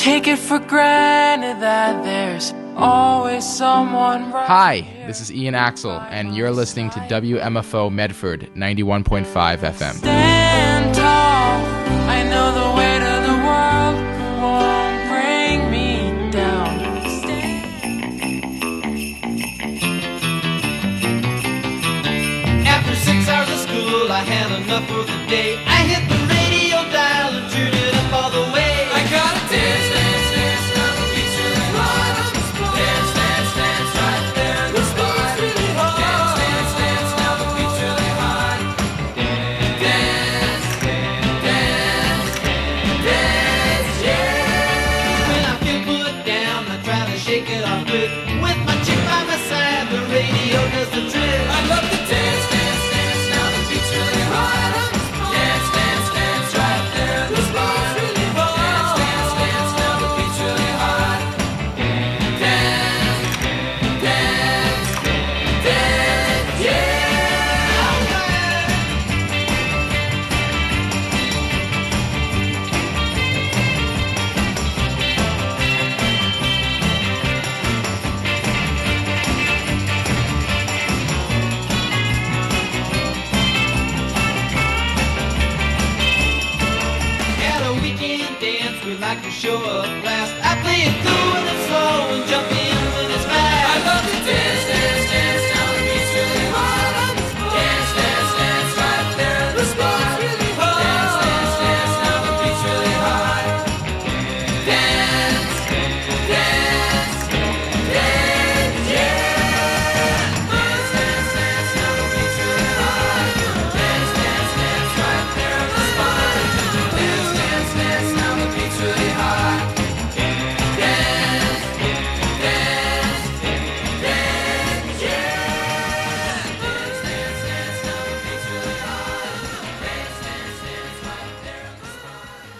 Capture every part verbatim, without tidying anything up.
take it for granted that there's always someone right. Hi, this is Ian Axel, and you're listening to W M F O Medford ninety-one point five F M. Stand tall, I know the weight of the world won't bring me down. After six hours of school, I had enough for the day. I hit the radio dial and turned it up all the way. I gotta dance, dance, dance, now the beat's really hot. Dance, dance, dance, right there, the spot's really hot. Dance, dance, dance, now the beat's really hot. Dance, dance, dance, dance, yeah. When I feel put down, I try to shake it off good. With my chick by my side, the radio does the trick. I love to dance, dance, dance, now the beat's really hot. Dance, dance, dance, right there, the spot's really hot. Dance, dance, dance, now the beat's really hot. Dance, dance, dance, yeah. Alright. At a weekend dance, we like to show up last. I play it cool when it's slow and jump in when it's fast. I love to dance, dance, dance, now the beat's really hot. Dance, dance, dance, right there, the spot's really hot. Dance, dance, dance, now the beat's really hot. Dance, dance, dance, yeah. Dance, dance, dance, now the beat's really hot. Dance, dance, dance, right there, the spot. Dance, dance, dance, now the beat's really hot. Dance, dance, dance, yeah. Dance, dance, dance, now the beat's really hot. Dance, dance, dance, right there, the spot.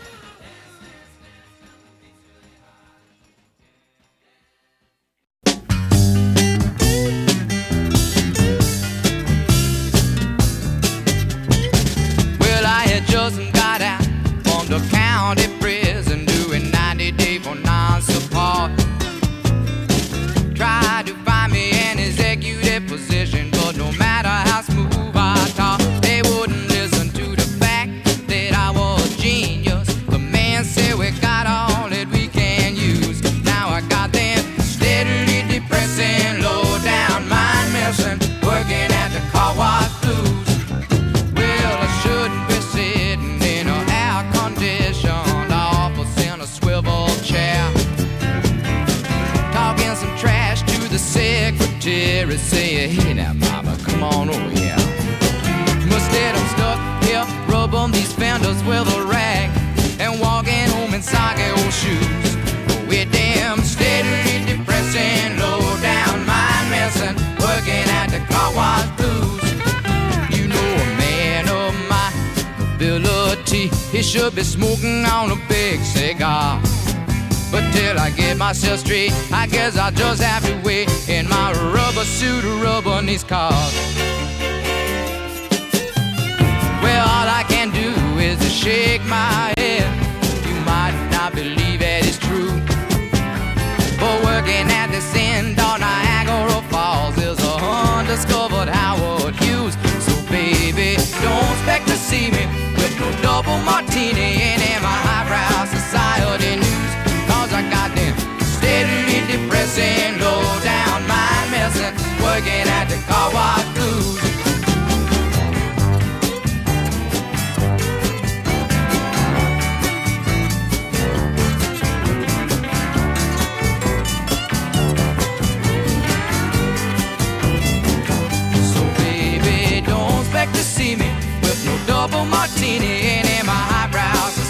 Well, I had just got out from the county prison doing ninety day for non-support. Tried to find me an executive position, but no matter how smooth I talk, they wouldn't listen to the fact that I was a genius. The man said we got all that we can use. Now I got them steadily depressing, low down mind messing, working at the car wash blues. Well, I shouldn't be sitting in an air-conditioned office in a swivel chair, talking some trash to the secretary, saying, hey now mama, come on over here. Instead I'm stuck here, rubbing these fenders with a rag and walking home in soggy old shoes. With them steadily depressing, low down mind messing, working at the car wash blues. You know a man of my ability, he should be smoking on a big cigar. But till I get myself straight, I guess I'll just have to wait in my rubber suit, rubbing these cars. Well, all I can do is to shake my head. You might not believe it is true, but working at this end on Niagara Falls is a undiscovered Howard Hughes. So baby, don't expect to see me with no double martini and in my highbrow society news. Cause I got them steadily depressing, low down mind messing, working at the car wash blues. So baby, don't expect to see me with no double martini and in my highbrow society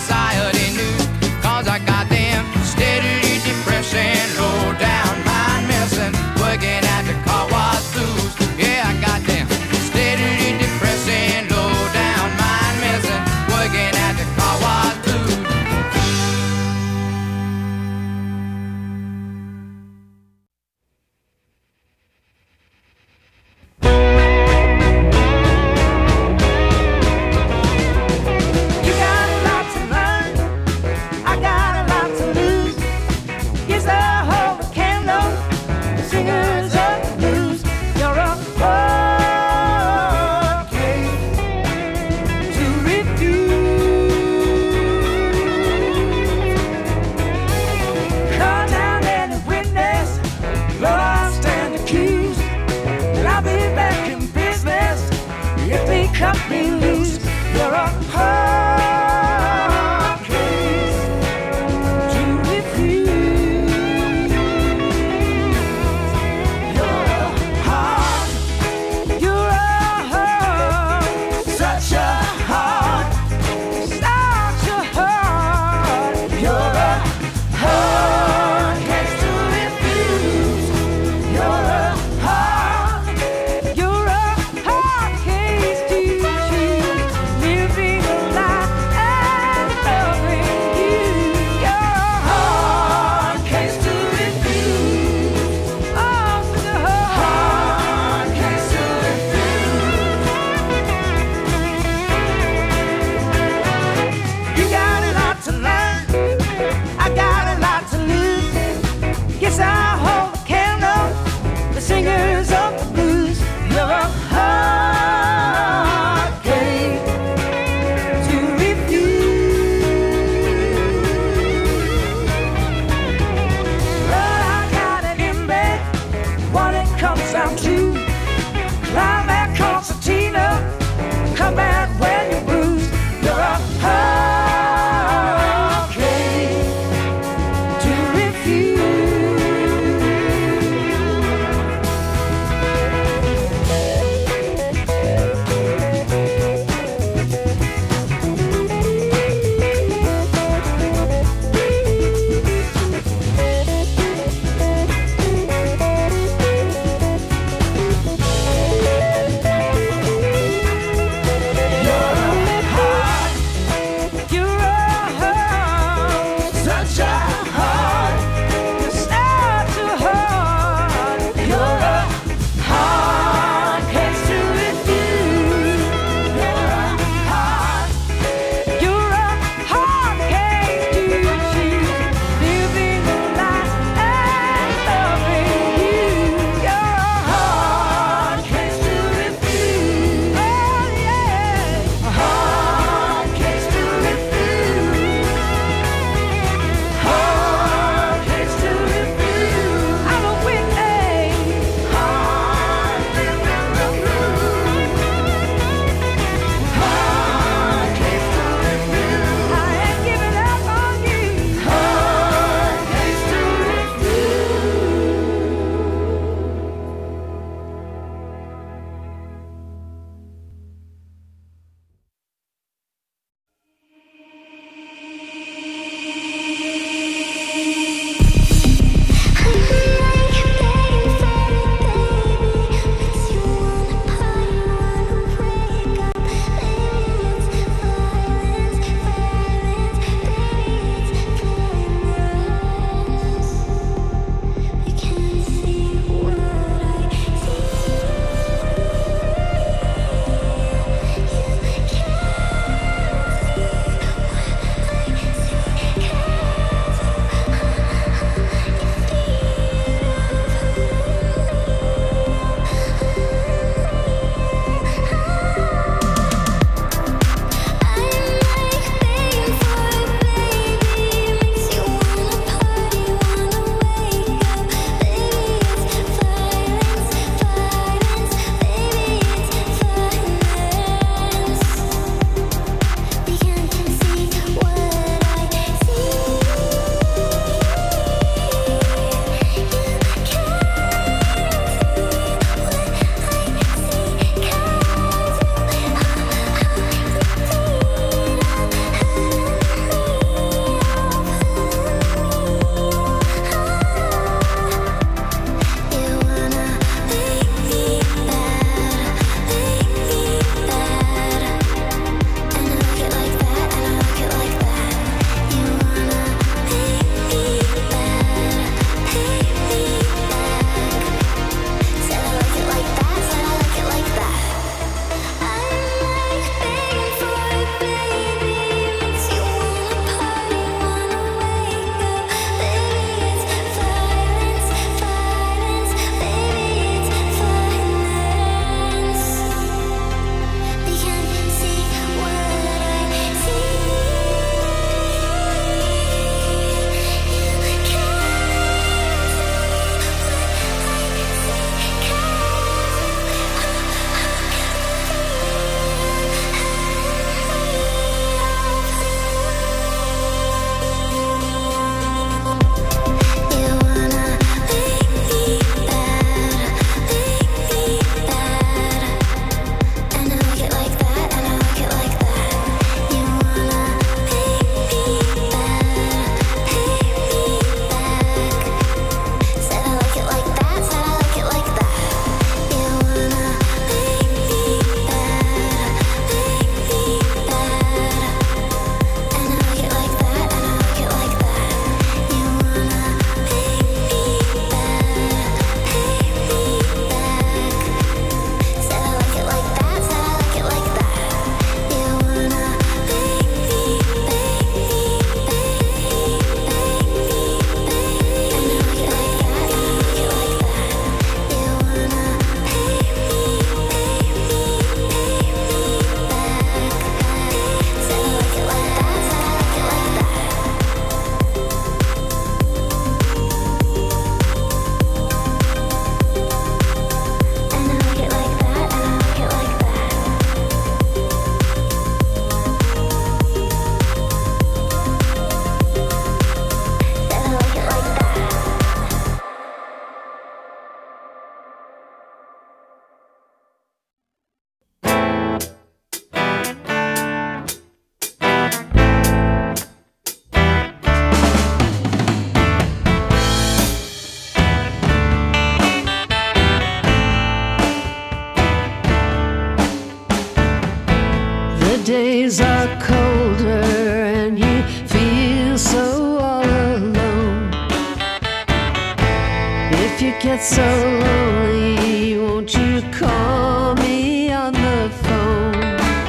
get so lonely, won't you call me on the phone?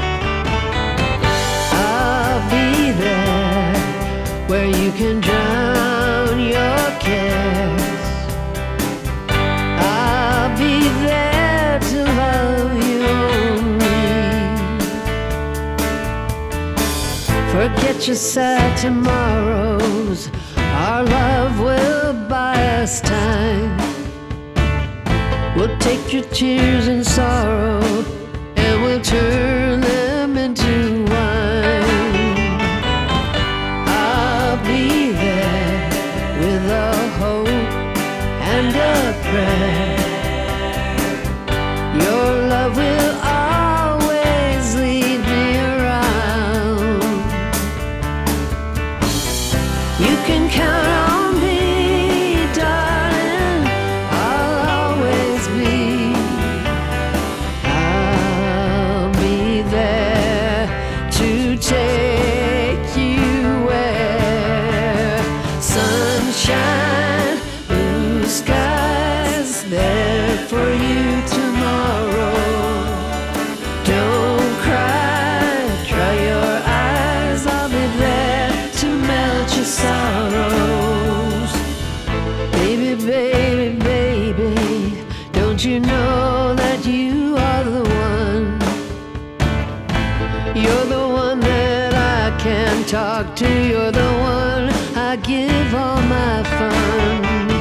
I'll be there where you can drown your cares. I'll be there to love you only. Forget your sad tomorrows, our love will buy us time. We'll take your tears and sorrow and we'll turn them into wine. I'll be there with a hope and a prayer. Your love will always lead me around. You can count on me, darling, I'll always be. I'll be there to take you where sunshine, blue skies, there for you tomorrow. Don't cry, dry your eyes, I'll be there to melt your sorrows. Baby, baby, baby, don't you know that you are the one? You're the one that I can talk to, you're the one I give all my fun.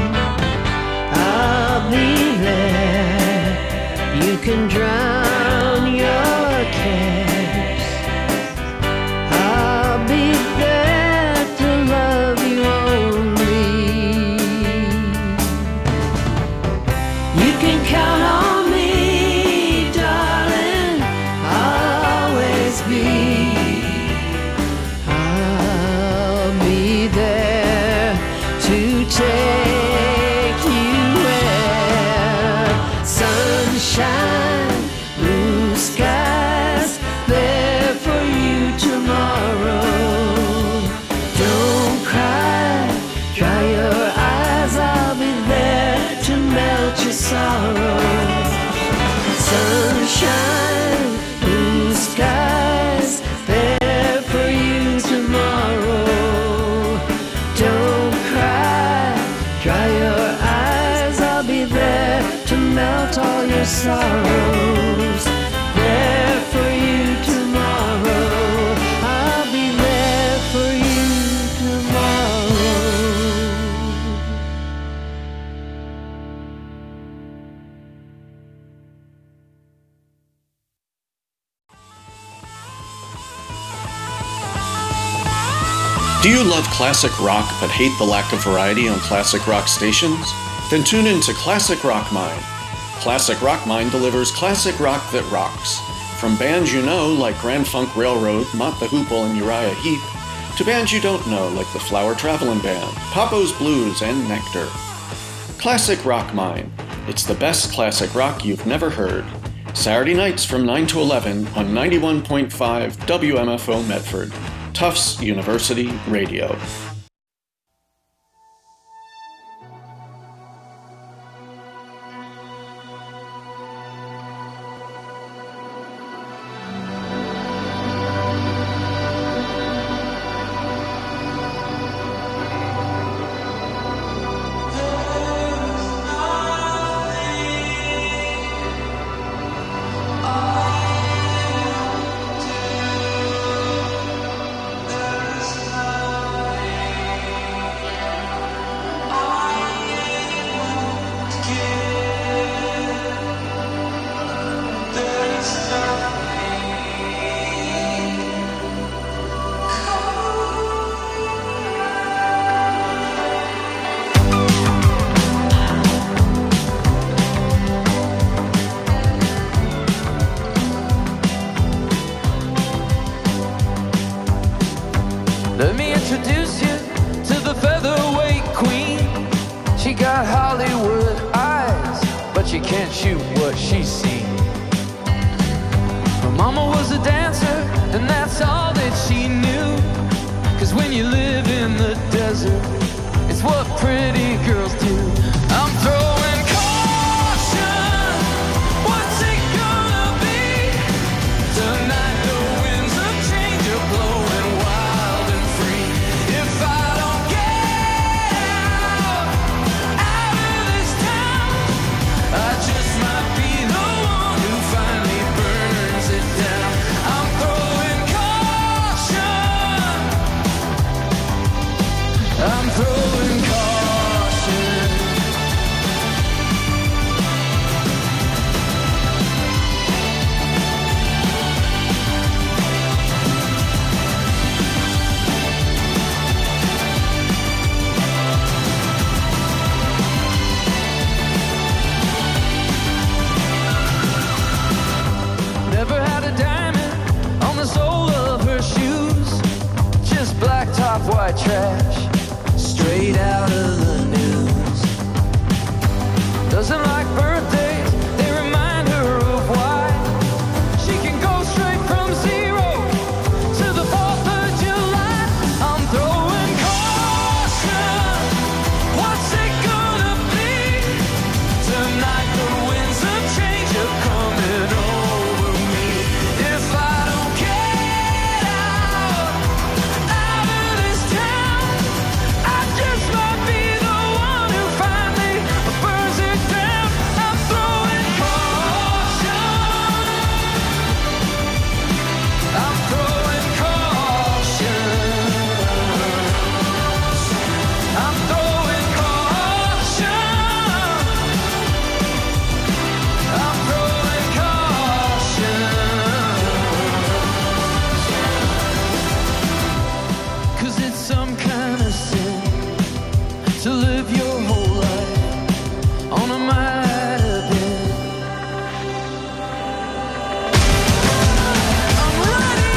I'll be there, you can drown your cares. I'll be there to love you only. You can count on me, darling, I'll always be. I'll be there to take you where sunshine, blue skies, there for you tomorrow. Don't cry, dry your eyes, I'll be there to melt your sorrows. Sunshine, blue skies, there for you tomorrow. Don't cry, dry your eyes, I'll be there to melt all your sorrows. There for you tomorrow, I'll be there for you tomorrow. Do you love classic rock but hate the lack of variety on classic rock stations? Then tune in to Classic Rock Mine. Classic Rock Mine delivers classic rock that rocks. From bands you know like Grand Funk Railroad, Mott the Hoople, and Uriah Heep, to bands you don't know like the Flower Travelin' Band, Papo's Blues, and Nectar. Classic Rock Mine. It's the best classic rock you've never heard. Saturday nights from nine to eleven on ninety-one point five W M F O Medford. Tufts University Radio. Let me introduce you to the featherweight queen. She got Hollywood eyes, but she can't shoot what she's seen. Her mama was a dancer, and that's all that she knew. Cause when you live in the desert, it's what pretty girls do. I'm throwing I'm throwing caution. Never had a diamond on the sole of her shoes, just black top, white trash, straight out of the news. Doesn't like birthdays, they remind her of why she can go straight from zero to the fourth of July. I'm throwing caution, what's it gonna be? Tonight the winds of change are coming over me. If I don't get out, out of this town, I just might be the one who finally burns it down. I'm throwing caution. I'm throwing caution. I'm throwing caution. I'm throwing caution. 'Cause it's some kind of sin to live your whole life on a might have been. I'm ready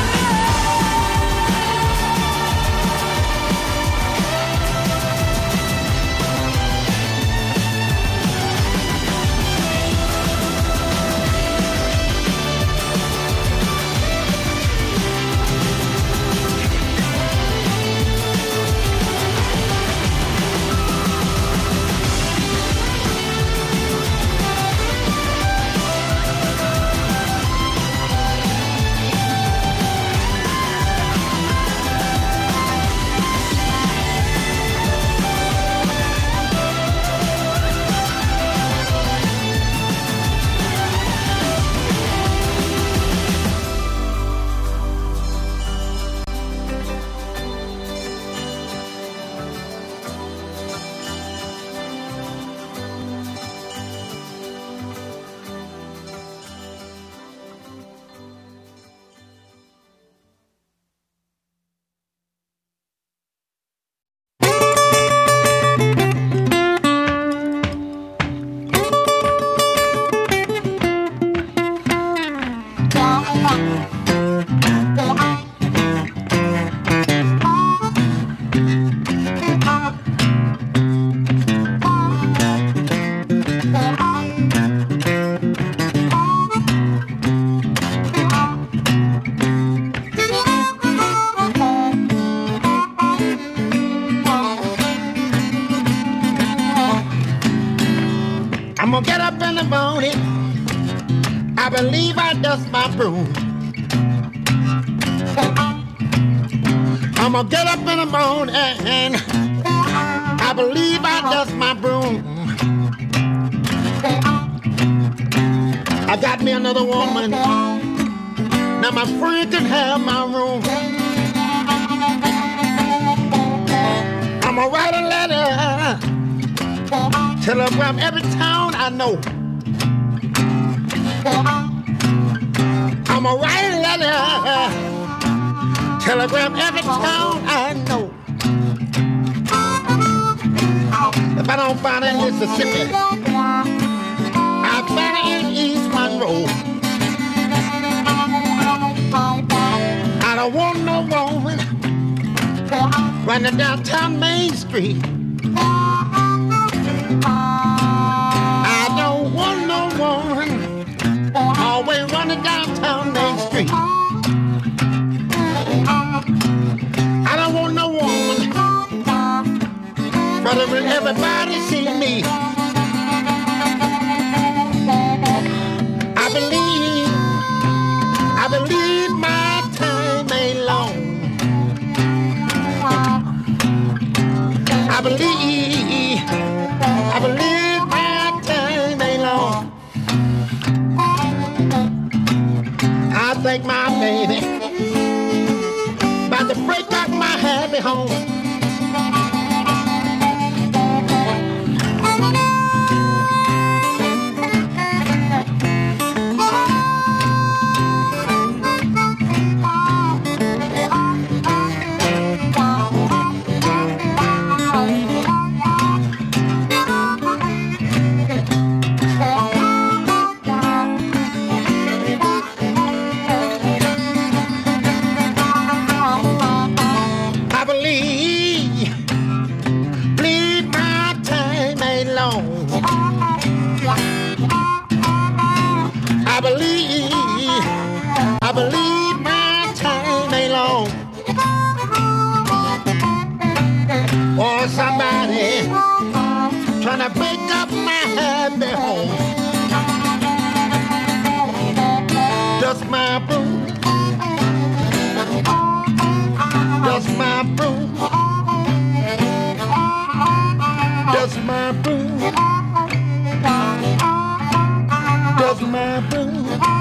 I'm gonna get up in the morning. I believe I dust my broom. I'm gonna get up in the morning. I believe I dust my broom. I got me another woman. Now my friend can have my room. I'm gonna write a letter. Telegram every town I know. I'm gonna write a letter. Telegram every town I know. If I don't find it in Mississippi, I find it in East Monroe. I don't want no woman running downtown Main Street. I don't want no woman always running downtown Main Street. I don't want no woman brother will everybody see me. I believe, I believe my time ain't long. I believe, I believe my time ain't long. I think my baby about to break out my happy home. break up my happy home. Dust my broom, dust my broom, dust my broom, dust my broom.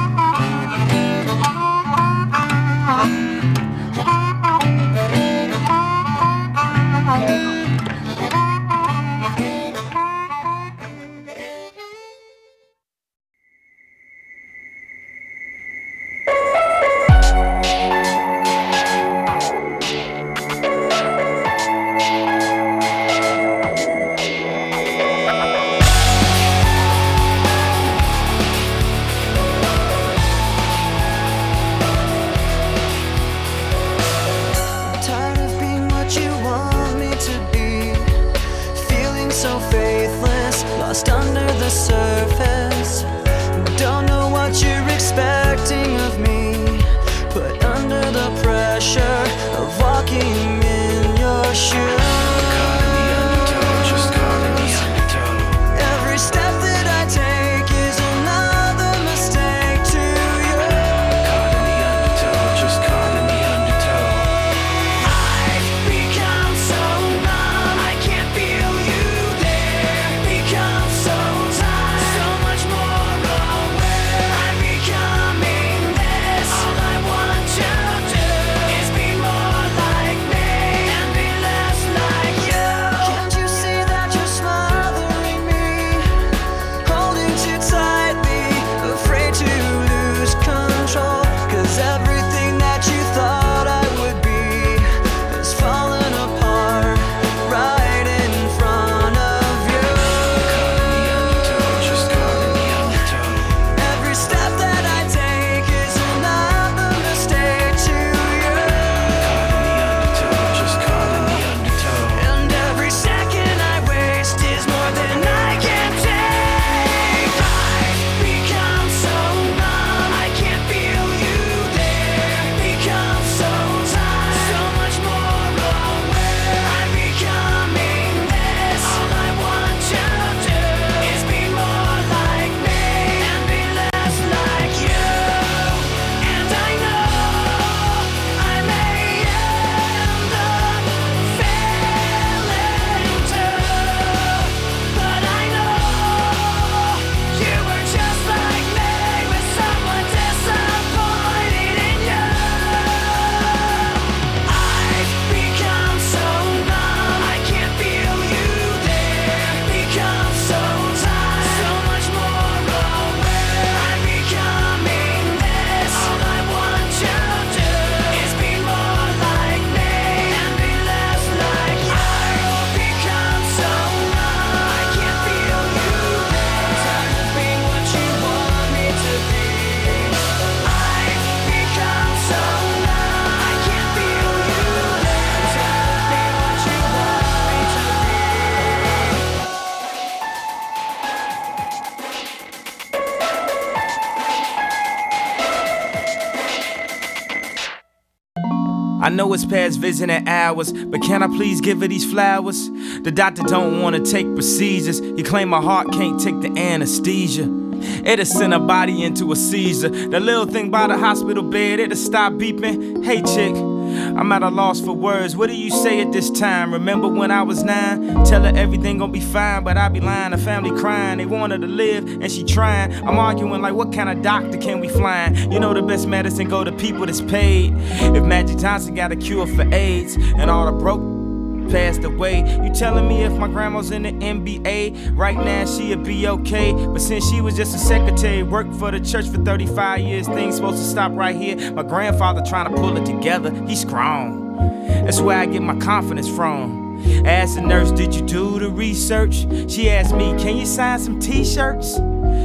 I know it's past visiting hours, but can I please give her these flowers? The doctor don't wanna take procedures. He claim my heart can't take the anesthesia. It'll send her body into a seizure. The little thing by the hospital bed, it'll stop beeping. Hey chick, I'm at a loss for words. What do you say at this time? Remember when I was nine? Tell her everything gon' be fine, but I be lying. The family crying, they want her to live, and she trying. I'm arguing like, what kind of doctor can we find? You know the best medicine go to people that's paid. If Magic Johnson got a cure for AIDS, and all the broke passed away, you telling me if my grandma's in the N B A right now she'd be okay? But since she was just a secretary, worked for the church for thirty-five years, things supposed to stop right here. My grandfather trying to pull it together, he's strong. That's where I get my confidence from. Asked the nurse, did you do the research? She asked me, can you sign some t-shirts?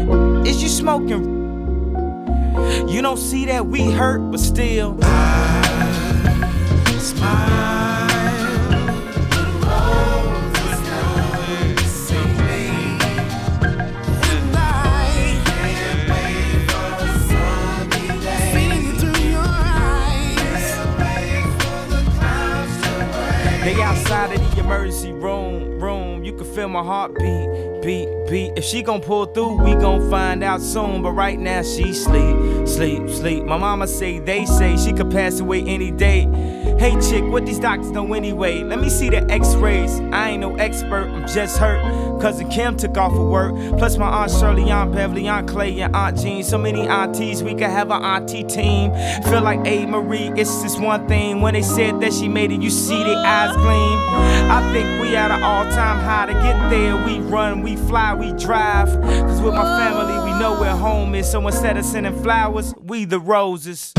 Is you smoking? You don't see that we hurt, but still I smile. They outside of the emergency room, room. You can feel my heartbeat beat, beat. If she gon' pull through, we gon' find out soon. But right now she sleep, sleep, sleep. My mama say, they say she could pass away any day. Hey chick, what these doctors know anyway? Let me see the x-rays. I ain't no expert, I'm just hurt. Cousin Kim took off for work. Plus my Aunt Shirley, Aunt Beverly, Aunt Clay, and Aunt Jean. So many aunties, we could have an auntie team. Feel like A. Marie, it's just one thing. When they said that she made it, you see their eyes gleam. I think we at an all-time high. To get there, we run, we fly, we drive. Cause with my family, we know where home is. So instead of sending flowers, we the roses.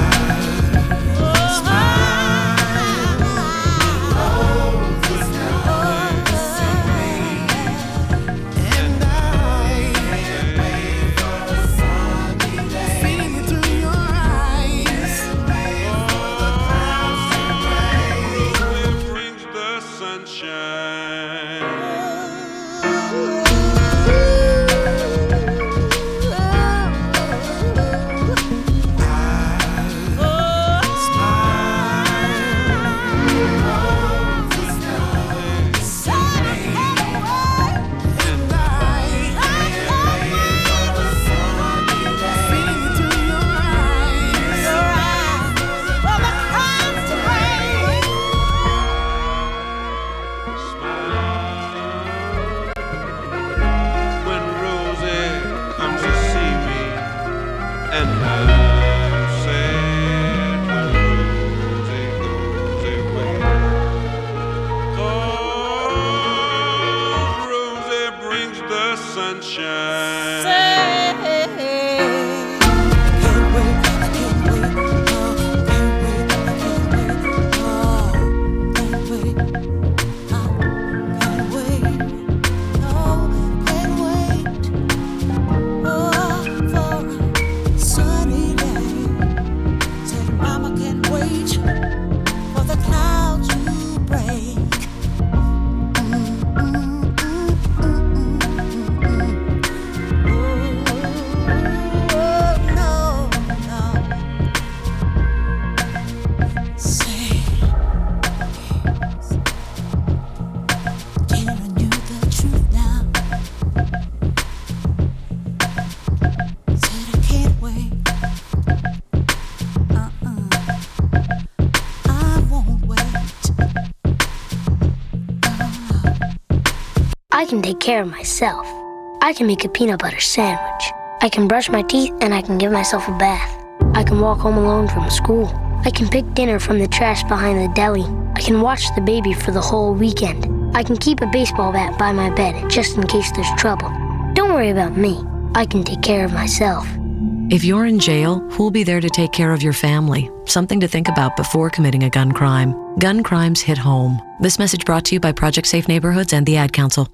I can take care of myself. I can make a peanut butter sandwich. I can brush my teeth and I can give myself a bath. I can walk home alone from school. I can pick dinner from the trash behind the deli. I can watch the baby for the whole weekend. I can keep a baseball bat by my bed just in case there's trouble. Don't worry about me. I can take care of myself. If you're in jail, who'll be there to take care of your family? Something to think about before committing a gun crime. Gun crimes hit home. This message brought to you by Project Safe Neighborhoods and the Ad Council.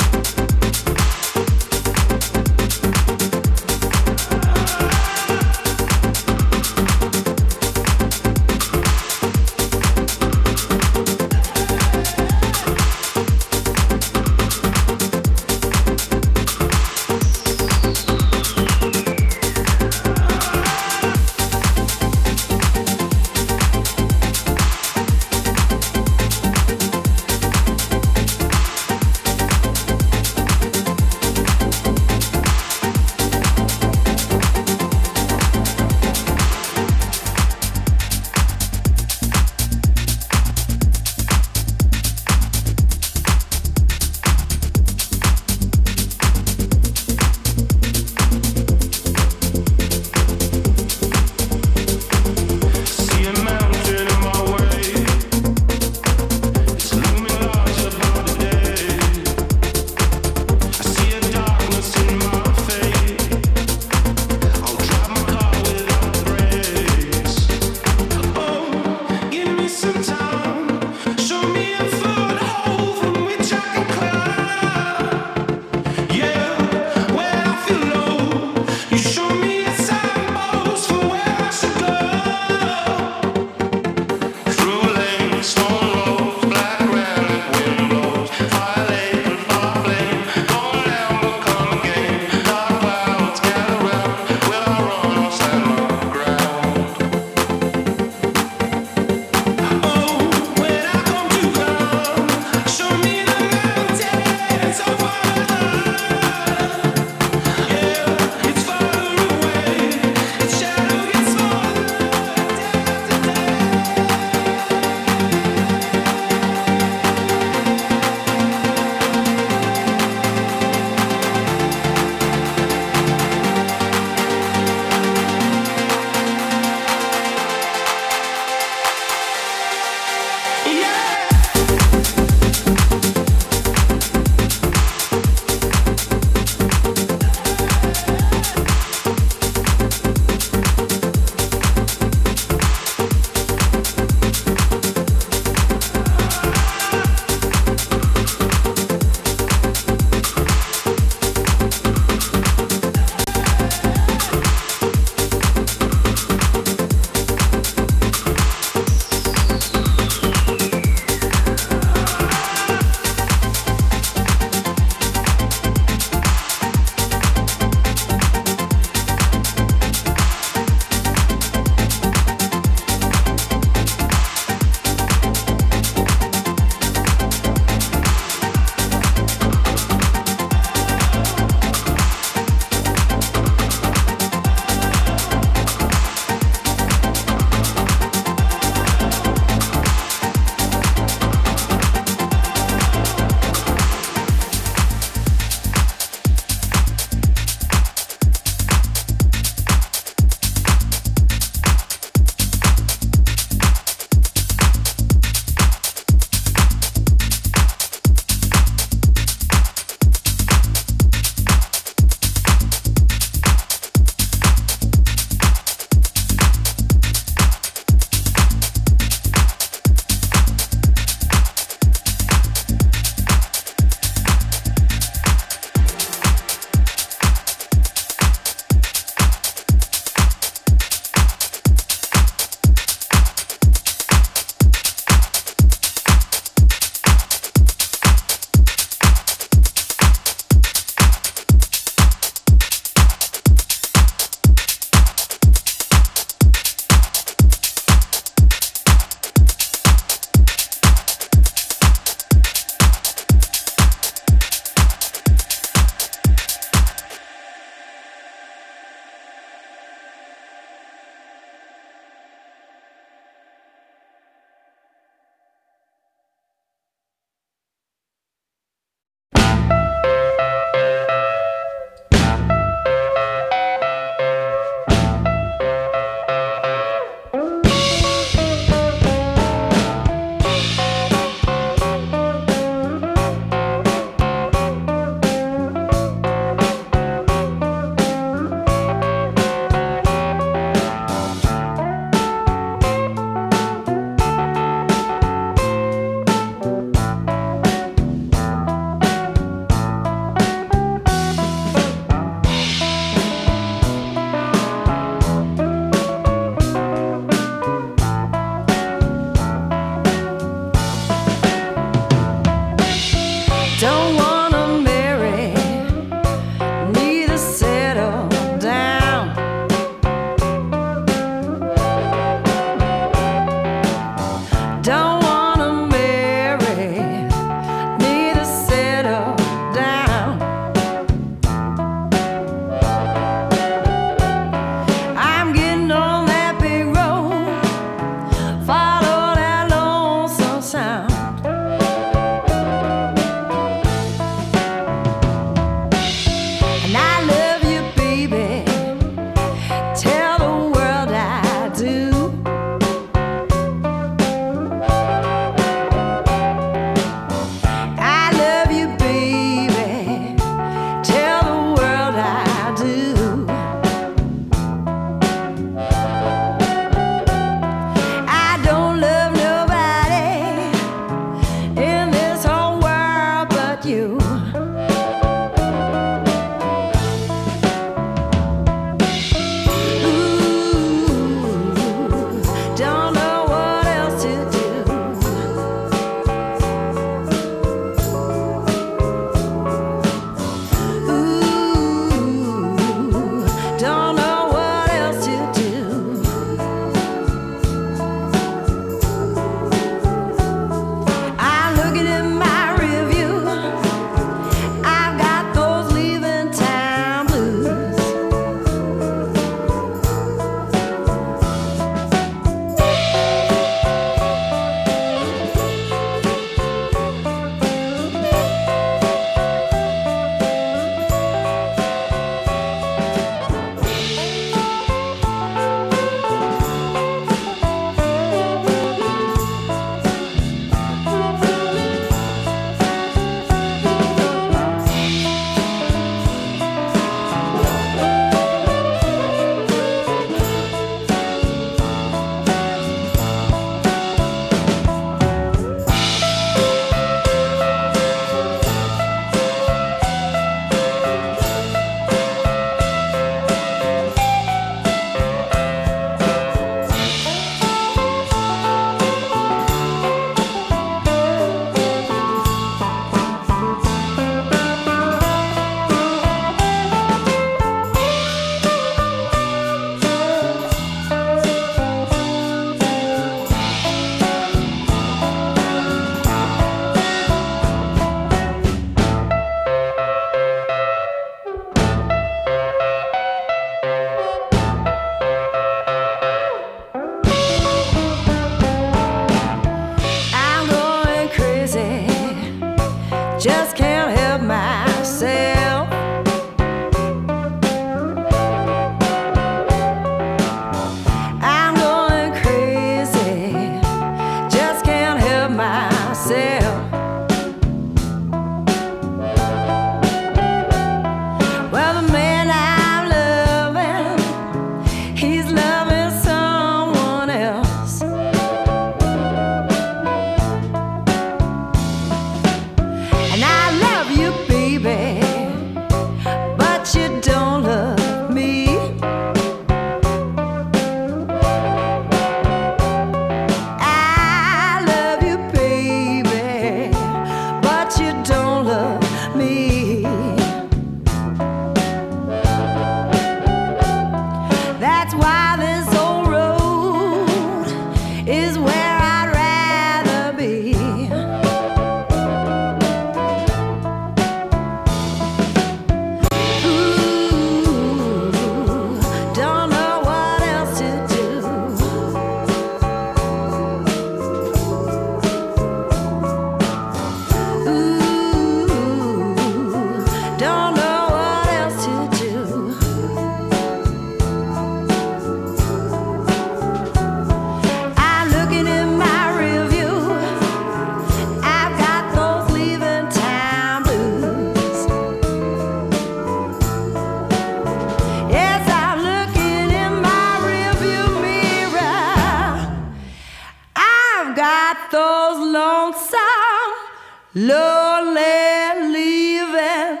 lonely leaving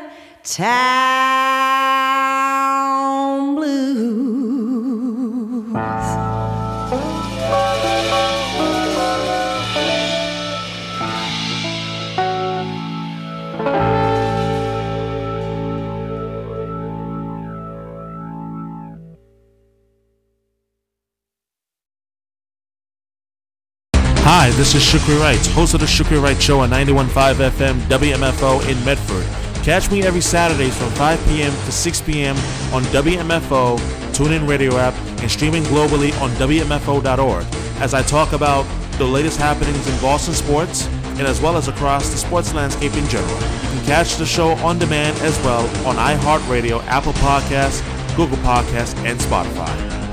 town blues. Hi, this is Shukri Wright, host of the Shukri Wright Show on ninety-one point five F M W M F O in Medford. Catch me every Saturdays from five p.m. to six p.m. on W M F O, TuneIn Radio app, and streaming globally on W M F O dot org as I talk about the latest happenings in Boston sports and as well as across the sports landscape in general. You can catch the show on demand as well on iHeartRadio, Apple Podcasts, Google Podcasts, and Spotify.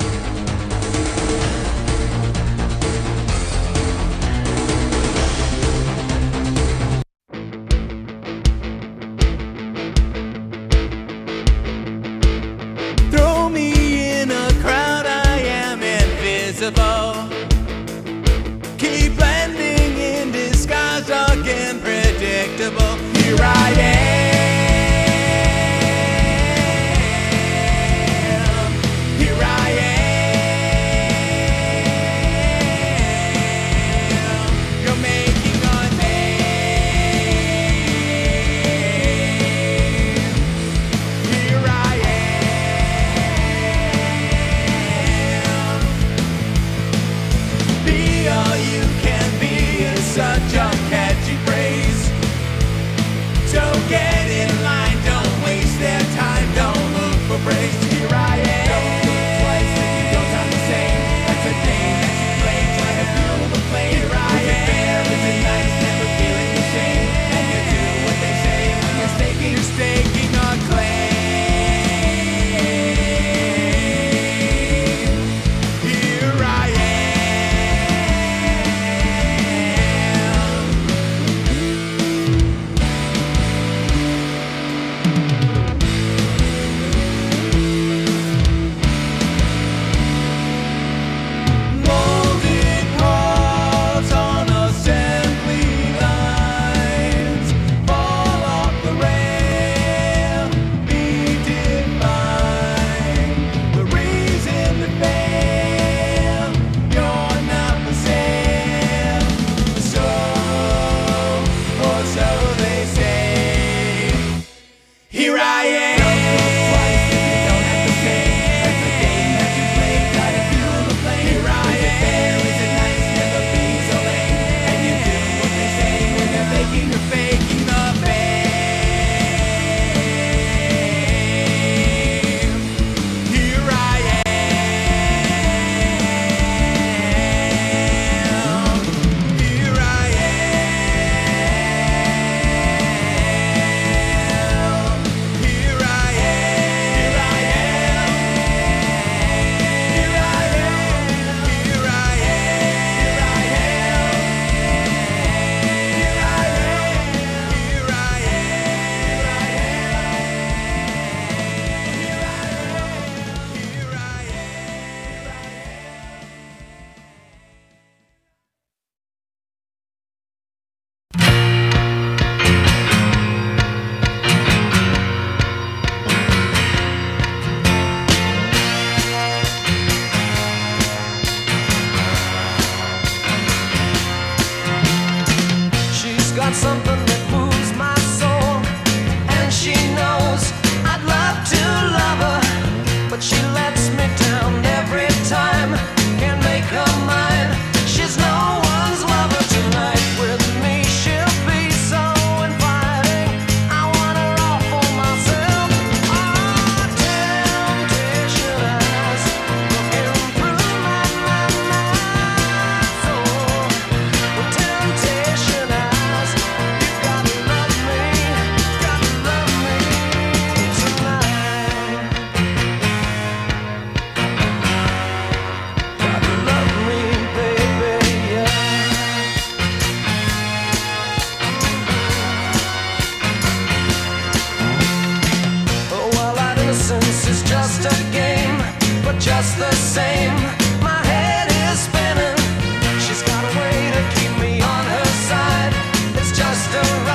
Throw me in a crowd, I am invisible. Keep blending in disguise, dark and predictable. Here I am. Here I am. You're making a name. Here I am. Be all you can be is such a catchy phrase. So get in line, don't waste their time, don't look for praise. Here I am. Don't look twice if you don't sound the same. That's a game that you play, try to feel the flame. Here I am. Is it fair, is it nice, never feeling the shame? And you do what they say when you're staking, you're staking a claim. Here I Molded parts on assembly lines fall off the rail, be defined. The reason to fail, you're not for sale. So, or so they say. Here I am. Here I am. Is it nice, never be so lame? And you do what they say when they're faking, you're faking the fame. Here I am. Here I am. Here I She's got something that moves my soul, and she knows I'd love to love her, but she lets me down every time. Can't make her mine. She's no one's lover tonight. With me, she'll be so inviting. I want her all for myself. Oh, temptation eyes looking through my, my, my soul. With temptation eyes, you gotta love me, gotta love me tonight. Gotta love me, baby, yeah. Oh, well, our innocence is just a game, but just the same, my head is spinning. She's got a way to keep me on her side. It's just a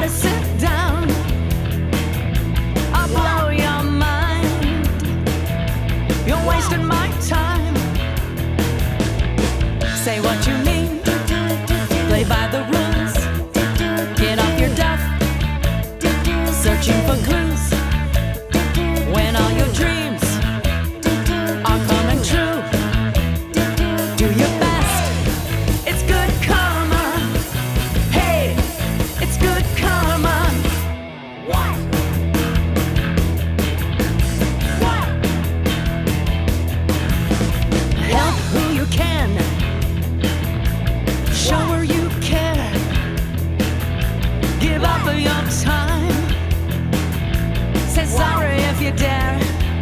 better sit down. I'll blow your mind. You're wasting my time. Say what you mean. Play by the rules. Get off your duff. Searching for clues. When all your dreams are coming true. Do your best. It's good karma. Hey, it's good karma. What? What? Help who you can. Show her you care. Give up your time. Say sorry if you dare.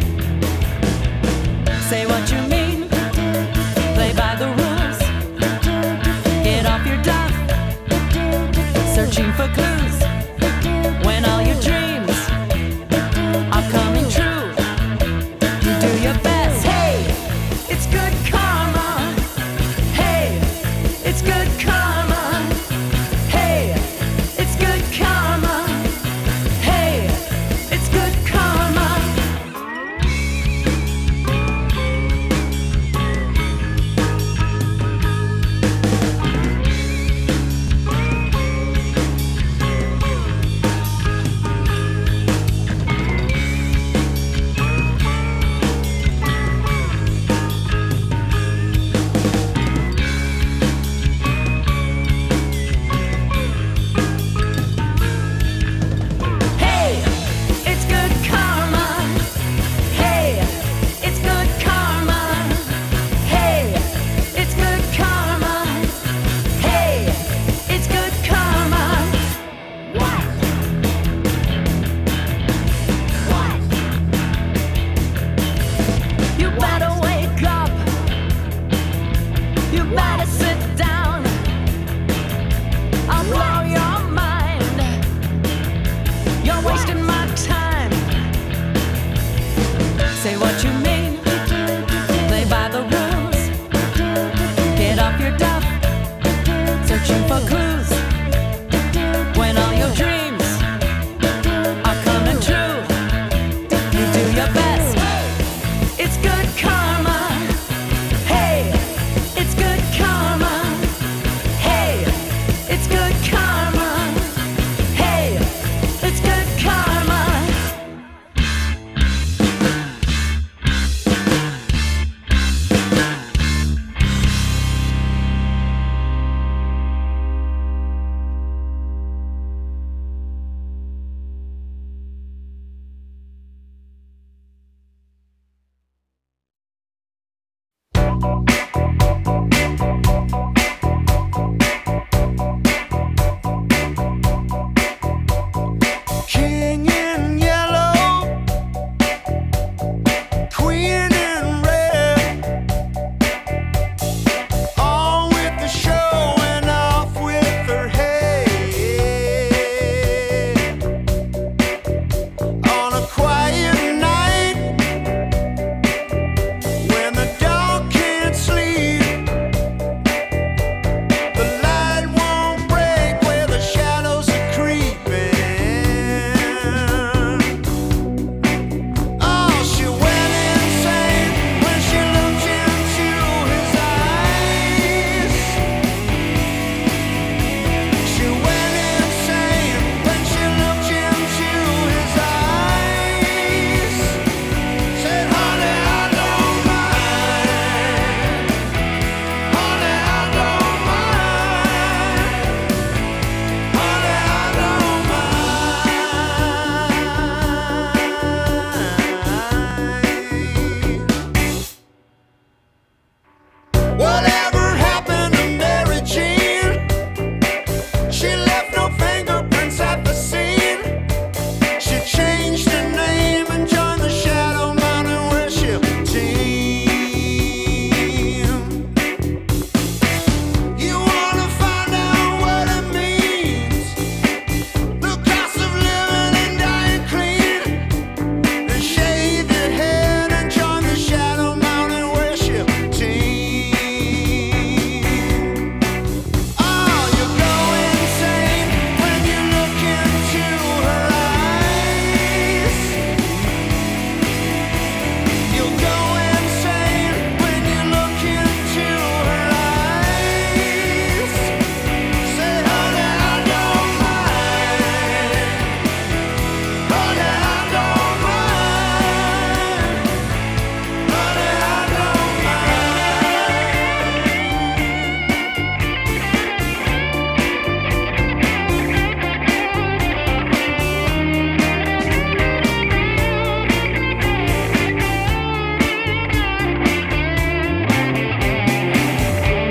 Say what you mean. Play by the rules. Get off your duff. Searching for clues. When all your dreams are coming true. You do your best. Hey, it's good karma. Hey, it's good karma. Hey, it's good karma. Hey, it's good karma. Hey, it's good karma. Hey, it's good karma. Hey, it's good karma. Hey, it's good karma. What? What? You better wake up. You better sit down. I'll blow your mind. You're wasting my time. Say what you mean. Play by the rules. Get off your duff. Searching for clues. When all your dreams are coming true. You do your best. It's good karma. Hey, it's good karma. Hey, it's good karma. Hey, it's good karma. Thank you.